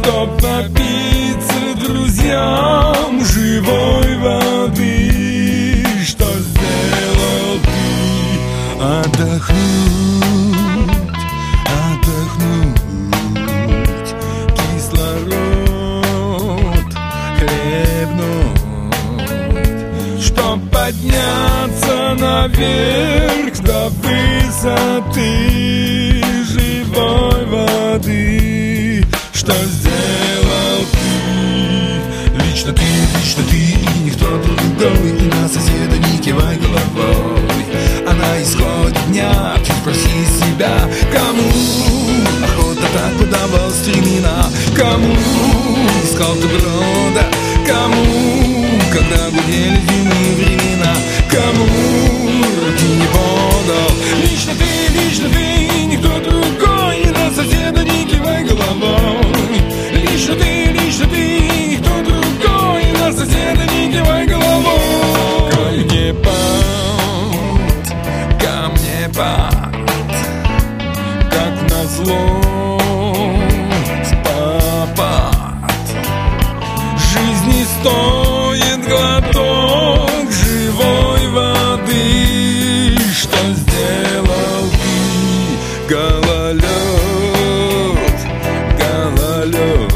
чтоб напиться друзьям живой воды. Что сделал ты? Отдохнуть, отдохнуть, кислород хлебнуть, чтоб подняться наверх до высоты живой воды. Что сделал ты? Лично ты, и никто другой, и на соседа не кивай головой. А на исходе дня ты спроси себя, кому охота так подавал стремена, кому искал ты брода, кому, когда гудели зимние времена, кому руки не подал. Лично ты, и никто другой, и на соседа не кивай головой. Лично ты, и никто другой, и на соседа не кивай головой. Камнепад, как назло спад. Жизни стоит глоток живой воды. Что сделал ты? Гололед, гололед,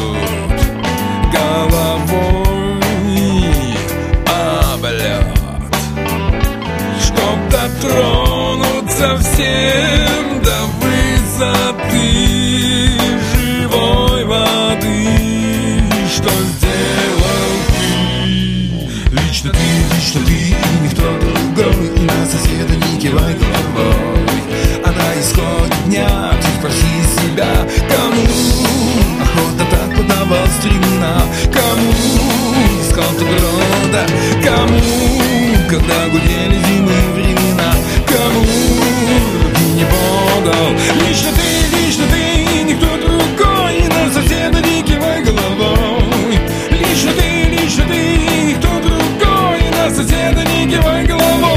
головой облет, чтоб дотронуться всем до высоты живой воды. Что сделал ты? Лично ты, и никто другой, и на соседа не кивай головой. А на исходе дня ты спроси себя, кому охота так подавал стремена, кому искал ты брода, кому, когда гудели зимние времена, кому руки не подал. Лично ты, и никто другой, и на соседа не кивай головой. Лично ты, и никто другой, и на соседа не кивай головой.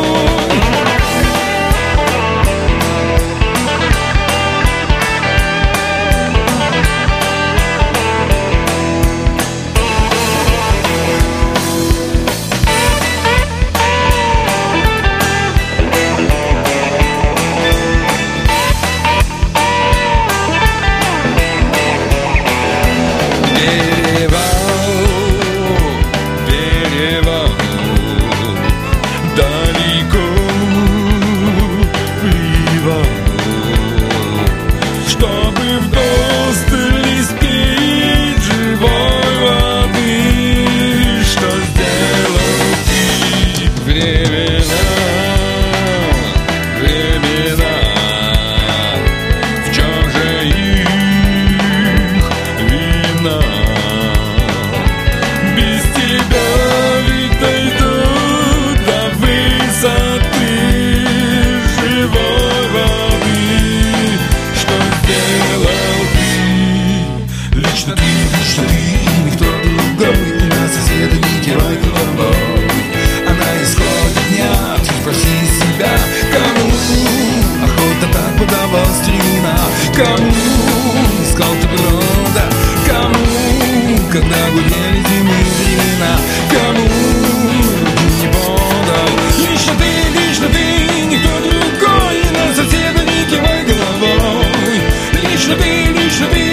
Кому искал ты брода, кому, когда гудели зимние времена, кому руки не подал. Лично ты, и никто другой, и на соседа не кивай головой. Лично ты,